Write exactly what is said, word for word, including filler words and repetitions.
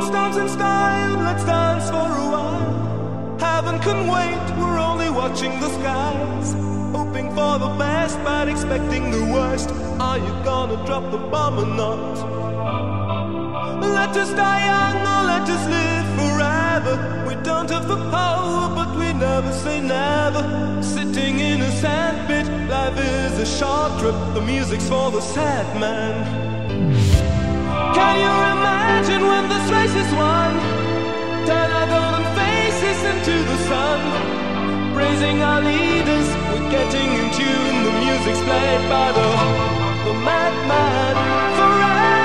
Let's dance in style, let's dance for a while. Heaven can wait, we're only watching the skies, hoping for the best but expecting the worst. Are you gonna drop the bomb or not? Let us die young or let us live forever. We don't have the power but we never say never. Sitting in a sandpit, life is a short trip. The music's for the sad man. Can you imagine when this race is won? Turn our golden faces into the sun, praising our leaders, we're getting in tune. The music's played by the, the madman forever.